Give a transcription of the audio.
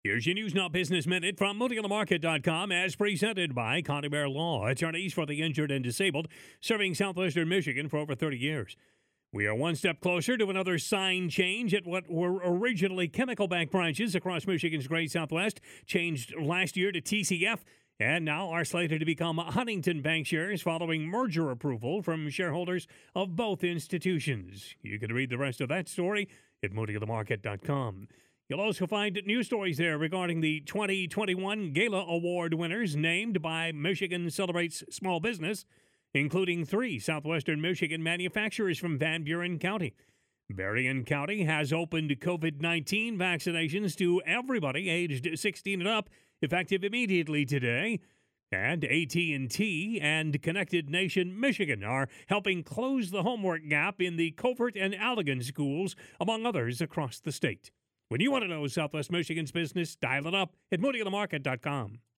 Here's your News Now Business Minute from MooneyOnTheMarket.com as presented by Connemare Law, attorneys for the injured and disabled, serving southwestern Michigan for over 30 years. We are one step closer to another sign change at what were originally Chemical Bank branches across Michigan's great Southwest, changed last year to TCF, and now are slated to become Huntington Bankshares following merger approval from shareholders of both institutions. You can read the rest of that story at MooneyOnTheMarket.com. You'll also find news stories there regarding the 2021 Gala Award winners named by Michigan Celebrates Small Business, including 3 southwestern Michigan manufacturers from Van Buren County. Berrien County has opened COVID-19 vaccinations to everybody aged 16 and up, effective immediately today. And AT&T and Connected Nation Michigan are helping close the homework gap in the Covert and Allegan schools, among others across the state. When you want to know Southwest Michigan's business, dial it up at MooneyOnTheMarket.com.